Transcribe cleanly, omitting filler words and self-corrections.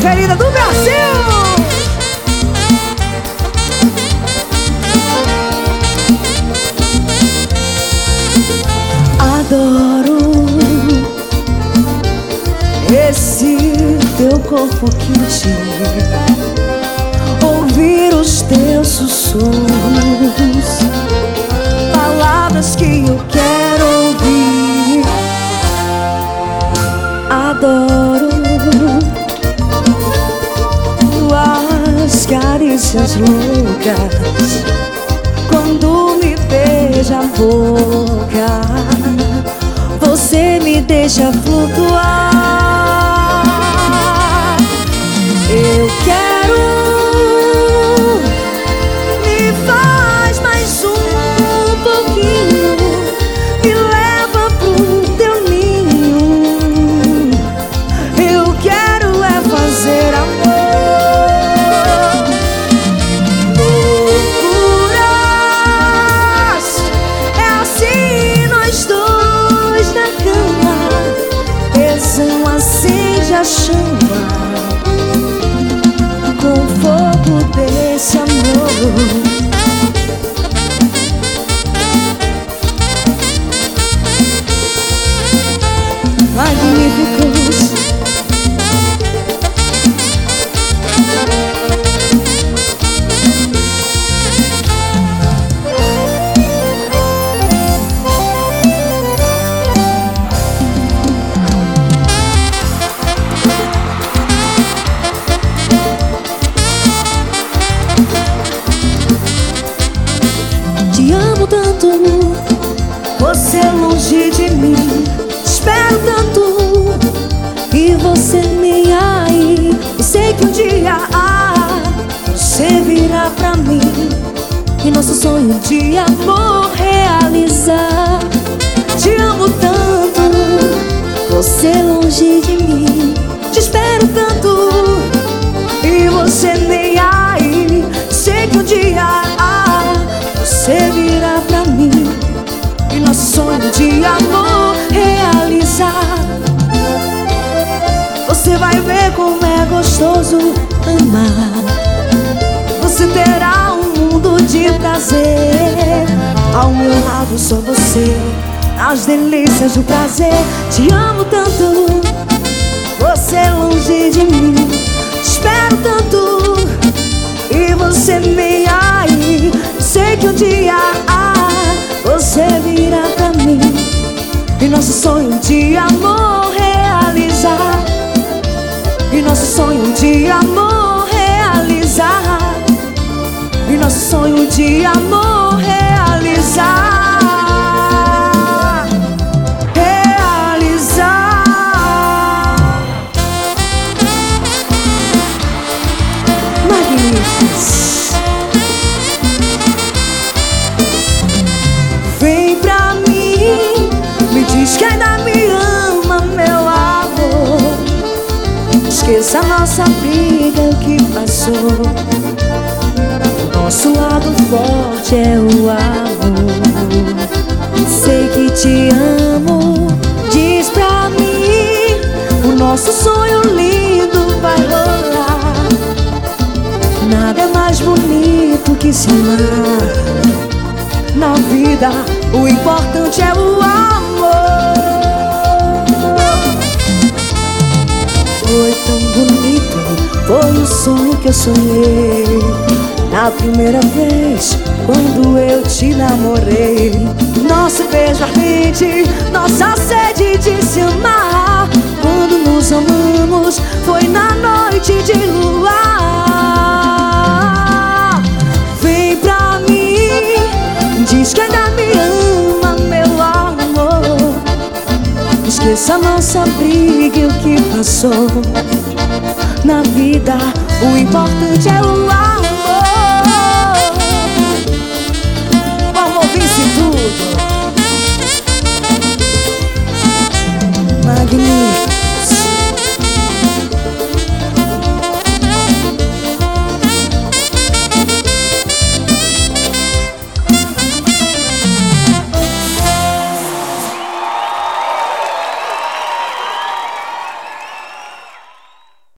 preferida do Brasil. Adoro esse teu corpo quente, ouvir os teus sussurros, palavras que eu quero ouvir. Adoro tuas carícias loucas, quando me beija a boca, você me deixa flutuar. Eu quero, me faz mais um pouquinho, me leva pro teu ninho. Eu quero é fazer amor. Loucuras, é assim nós dois na cama. Tesão acende a chama com o fogo desse amor. Magníficos. Te amo tanto, você longe de mim. Espero tanto, e você nem aí. Eu sei que um dia você virá pra mim, e nosso sonho de amor realizar. Te amo tanto, você longe de mim. Te espero tanto, e você nem aí. Sei que um dia você virá pra mim, e nosso sonho de amor realizar. Você vai ver como é gostoso amar. Você terá um mundo de prazer. Ao meu lado só você, as delícias do prazer. Te amo tanto, você longe de mim. Te espero tanto, e você nem aí. Sei que um dia você virá pra mim, e nosso sonho de amor realizar. E nosso sonho de amor realizar. E nosso sonho de amor realizar. Realizar. Magníficos. Vem pra mim, me diz que ainda me ama, meu amor. Esqueça a nossa briga, o que passou. O nosso lado forte é o amor. Sei que te amo, diz pra mim. O nosso sonho lindo vai rolar. Nada é mais bonito que se amar. Na vida, o importante é o amor. Foi tão bonito, foi o sonho que eu sonhei na primeira vez, quando eu te namorei. Nosso beijo ardente, nossa sede de se amar. Quando nos amamos, foi na noite de luar. Vem pra mim, diz que ainda me ama, meu amor. Esqueça a nossa briga e o que passou. Na vida, o importante é o amor.